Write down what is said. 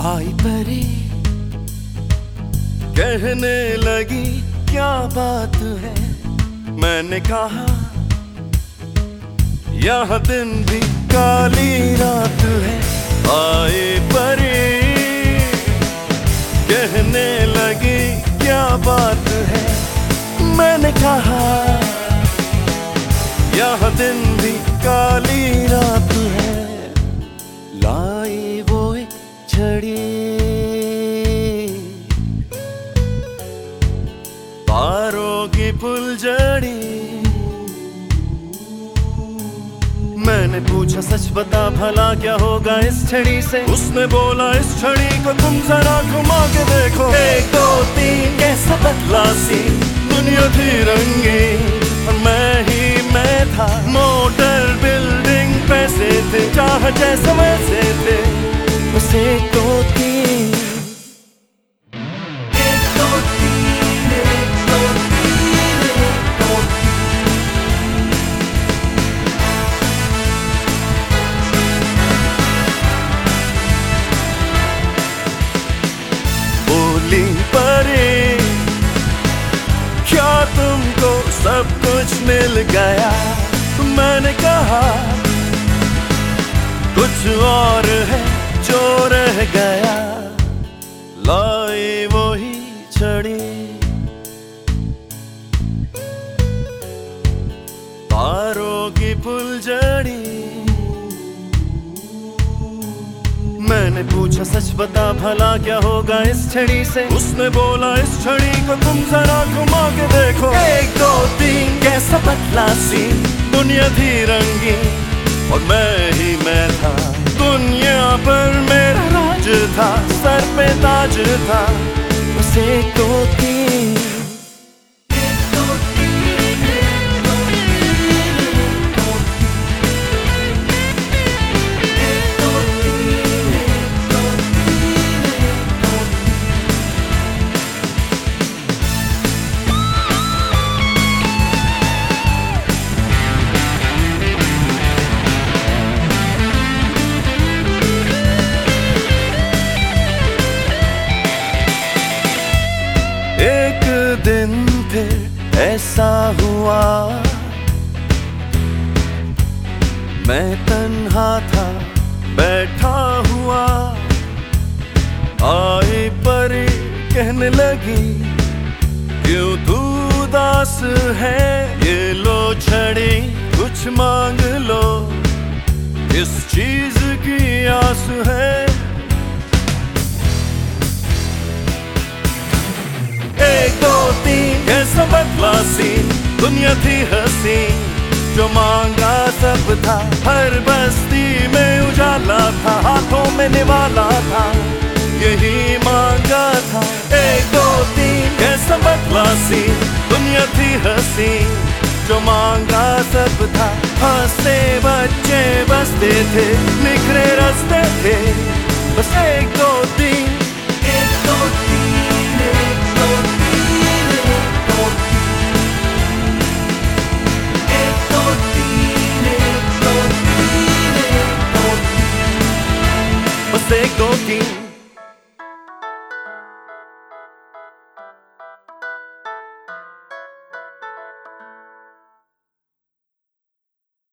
आई परी कहने लगी क्या बात है। मैंने कहा यह दिन भी काली रात है। आए परी कहने लगी क्या बात है। मैंने कहा यह दिन भी काली रात है। लाई वो एक छड़ी तारों की फुलझड़ी। मैंने पूछा सच बता भला क्या होगा इस छड़ी से। उसने बोला इस छड़ी को तुम जरा घुमा के देखो। 1 2 3 कैसा बदला सी दुनिया थी रंगी और मैं था। मोटर बिल्डिंग पैसे थे चाह जैसे वैसे थे। बस 1 2 3 बोली परी क्या तुमको सब कुछ मिल गया। मैंने कहा कुछ और है जो रह गया। लाई वही छड़ी तारों की फुलझड़ी। मैंने पूछा सच बता भला क्या होगा इस छड़ी से। उसने बोला इस छड़ी को तुम जरा घुमा के देखो। 1 2 3 कैसा बदला सी दुनिया थी रंगी और मैं था। दुनिया पर मेरा राज था सर पे ताज था। बस 1 2 3 एक दिन फिर ऐसा हुआ मैं तन्हा था बैठा हुआ। आई परी कहने लगी क्यों तू उदास है। ये लो छड़ी कुछ मांग लो किस चीज की आस है। 1 2 3 कैसा बदला सी दुनिया थी हंसी। जो मांगा सब था हर बस्ती में उजाला था। हाथों में निवाला था यही मांगा था। 1 2 3 कैसा बदला सी दुनिया थी हंसी। जो मांगा सब था हंसते बच्चे बसते थे निखरे रस्ते थे। बस 1 2 3 1 2 3 1 2 3